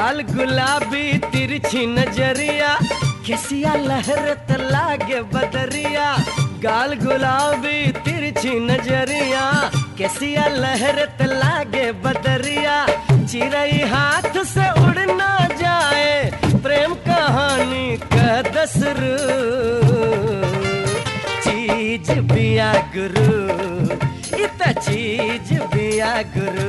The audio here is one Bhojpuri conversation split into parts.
गाल गुलाबी तिरछी नजरिया, केसिया लहरत लागे बदरिया। गाल गुलाबी तिरछी नजरिया, केसिया लहरत लागे बदरिया। चिड़ै हाथ से उड़ ना जाए, प्रेम कहानी का दसरू। चीज बिया गुरु, इत चीज बिया गुरु।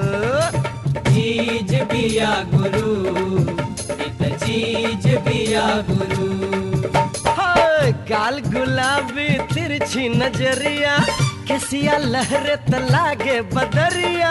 चीज बिया गुरु, इत चीज बिया गुरु। गाल गुलाबी तिरछी नजरिया, केसिया लहरत लागे बदरिया।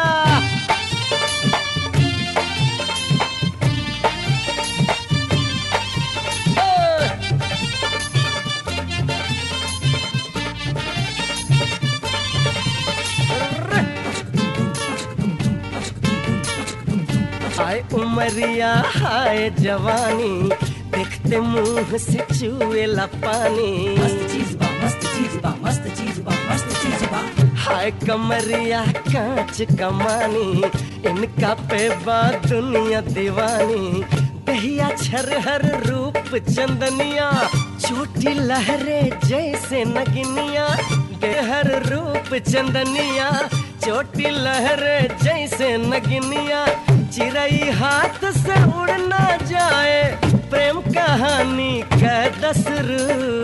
हाय उमरिया हाय जवानी, देखते मुंह से चुएला पानी। मस्त चीज बा, मस्त चीज बा, मस्त चीज बा, मस्त चीज बा। हाय कमरिया कांच कमानी, इनका पे बा दुनिया दीवानी। दहिया छरहर रूप चंदनिया, छोटी लहरे जैसे नगनिया। देहर रूप चंदनिया, छोटी लहरे जैसे नगनिया। चिड़ै हाथ से उड़ ना जाए, प्रेम कहानी का दसरू।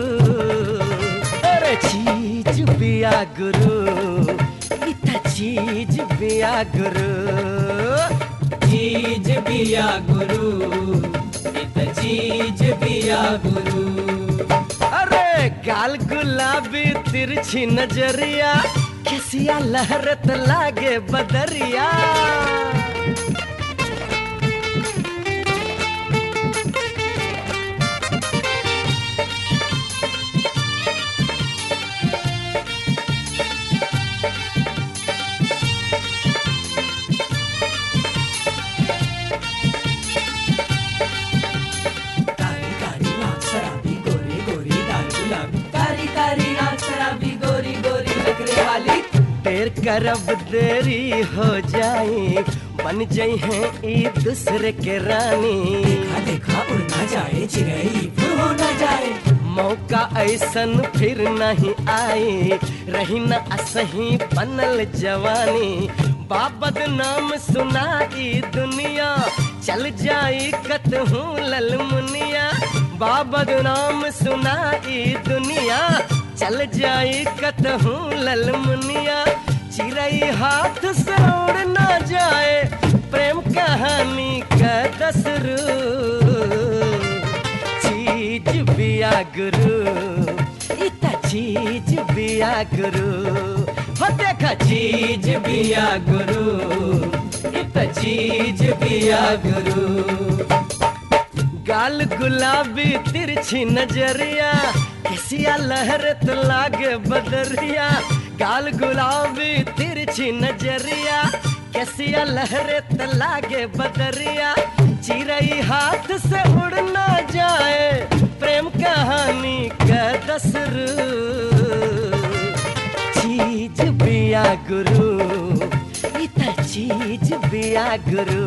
अरे चीज बिया गुरु, इत चीज बिया गुरु। चीज बिया गुरु, इत चीज बिया गुरु। अरे गाल गुलाबी तिरछी नजरिया, केसिया लहरत लागे बदरिया। देर करब देरी हो जाए, बन जाई हैं ई दूसरे के रानी। देखा देखा उड़ ना जाए, चिड़ै फुर हो ना जाए। मौका ऐसन फिर नहीं आए, रही न असही बनल जवानी। बाबद नाम सुना ई दुनिया, चल जाई कतहूँ ललमुनिया। बाबद नाम सुना ई दुनिया, चल जाई कतहूँ ललमुनिया। चिड़ै हाथ से उड़ ना जाए, प्रेम कहानी का दसरू। चीज बिया गुरु, इत चीज बिया गुरु। हो देखा चीज बिया गुरु, इत चीज बिया गुरु। गाल गुलाबी तिरछी नजरिया, केसिया लहरत लागे बदरिया। गाल गुलाबी तिरछी नजरिया, केसिया लहरत लागे बदरिया। चिड़ै हाथ से उड़ ना जाए, प्रेम कहानी का दसरू। चीज बिया गुरु, इत चीज बिया गुरु।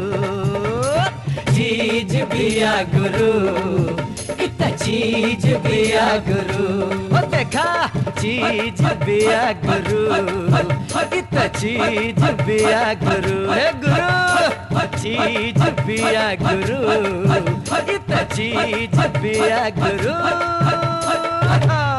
चीज बिया गुरु, इत चीज बिया गुरु। ओ देखा चीज बिया गुरु, इत चीज बिया गुरु। हे गुरु चीज बिया गुरु, इत चीज बिया गुरु।